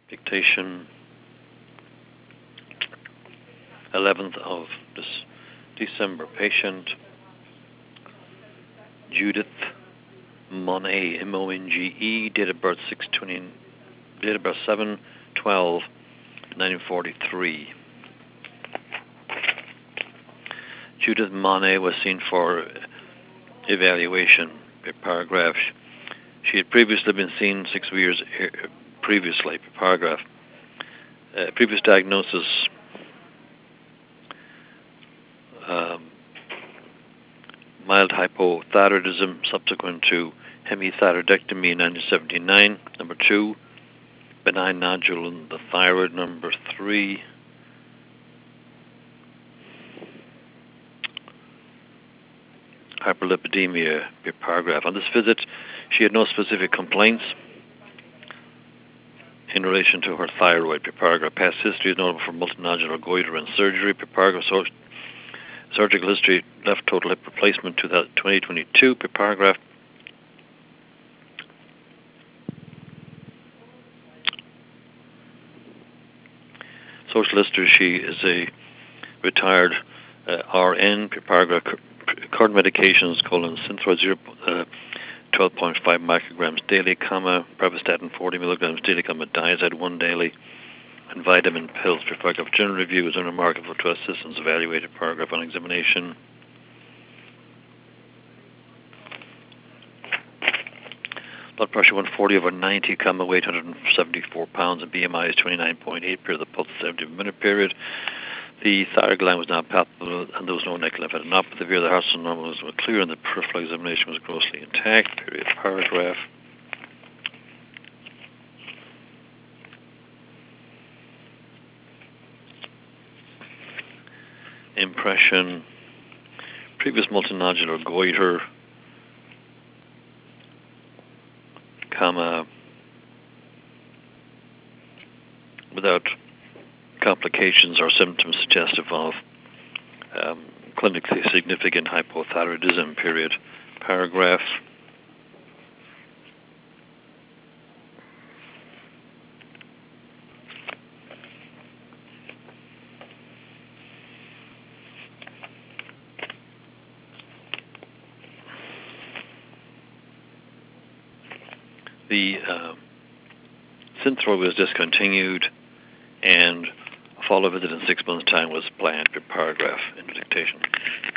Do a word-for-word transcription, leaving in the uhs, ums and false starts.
Dictation, eleventh of this December. Patient Judith Monge, M O N G E, date of birth six twenty, date of birth seven twelve nineteen forty-three. Judith Monge was seen for evaluation. Paragraph. She had previously been seen six years previously. Paragraph. Uh, previous diagnosis. Um, mild hypothyroidism subsequent to hemithyroidectomy in nineteen seventy-nine. Number two, benign nodule in the thyroid. Number three, hyperlipidemia. Paragraph. On this visit, she had no specific complaints in relation to her thyroid. Paragraph. Past history is notable for multinodular goiter and surgery. Paragraph. So, surgical history, left total hip replacement twenty twenty-two. Paragraph. Social history, she is a retired uh, R N. Paragraph. Current medications, colon, Synthroid zero, uh, twelve point five micrograms daily, comma, Pravastatin forty milligrams daily, comma, Diazide one daily, and vitamin pills. Paragraph. General review is unremarkable to assistance evaluated. Paragraph. On examination, blood pressure one forty over ninety, comma, weight one hundred seventy-four pounds, and B M I is twenty-nine point eight period. The pulse seventy minute period. The thyroid gland was not palpable, and there was no neck lymphadenopathy. The heart normals were clear, and the peripheral examination was grossly intact. Period. Paragraph. Impression. Previous multinodular goiter, comma, without complications or symptoms suggestive of um, clinically significant hypothyroidism. Period. Paragraph. The uh, Synthroid was discontinued, and a follow visit in six months' time was planned. Paragraph. In dictation.